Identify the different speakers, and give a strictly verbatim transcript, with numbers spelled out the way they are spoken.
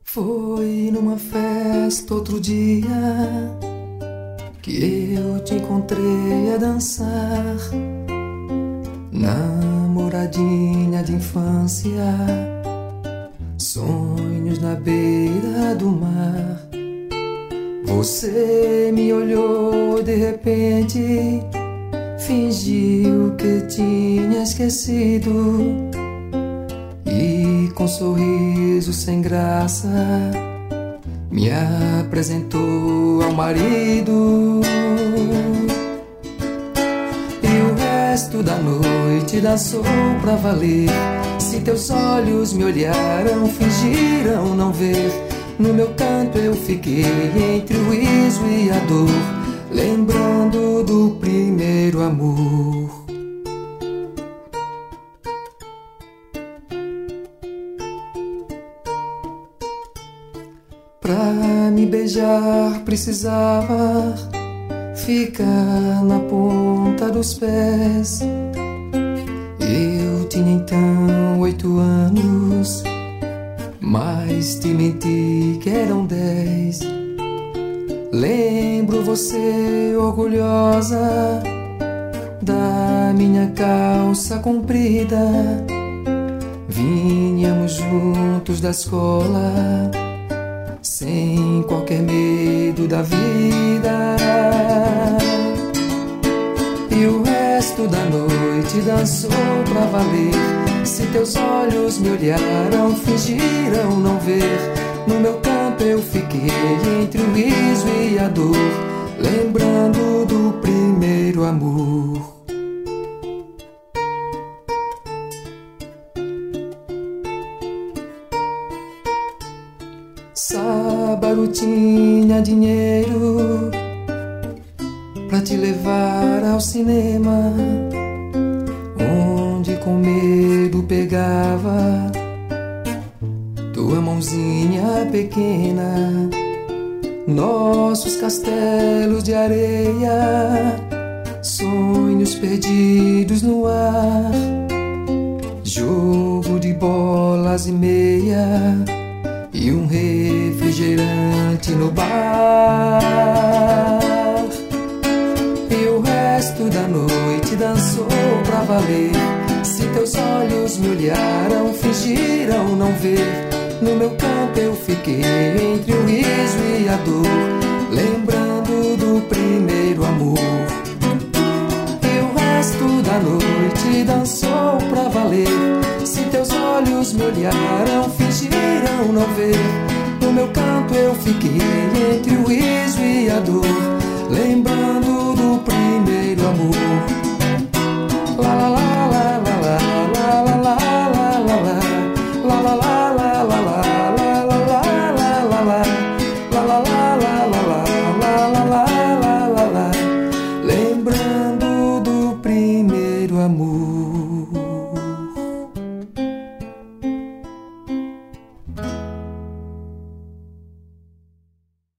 Speaker 1: Foi numa festa outro dia que eu te encontrei a dançar, namoradinha de infância, sonhos na beira do mar. Você me olhou de repente, fingiu que tinha esquecido e com sorriso sem graça me apresentou ao marido. E o resto da noite dançou pra valer. Se teus olhos me olharam, fingiram não ver. No meu canto eu fiquei entre o riso e a dor, lembrando do primeiro amor. Pra me beijar precisava ficar na ponta dos pés. Eu tinha então oito anos, mas te menti que eram dez. Lembro você orgulhosa da minha calça comprida. Vinhamos juntos da escola, sem qualquer medo da vida. E o resto da noite dançou pra valer. Se teus olhos me olharam, fingiram não ver. No meu canto eu fiquei entre o riso e a dor, lembrando do primeiro amor. Sábado tinha dinheiro pra te levar ao cinema, onde com medo pegava tua mãozinha pequena. Nossos castelos de areia, sonhos perdidos no ar, jogo de bolas e meia e um refrigerante no bar. E o resto da noite dançou pra valer. Se teus olhos me olharam, fingiram não ver. No meu canto eu fiquei entre o riso e a dor, lembrando do primeiro amor. E o resto da noite dançou pra valer. Se teus olhos me olharam, fingiram não ver. No meu canto eu fiquei entre o riso e a dor, lembrando do primeiro amor. La la la la la la la la la la la la la la.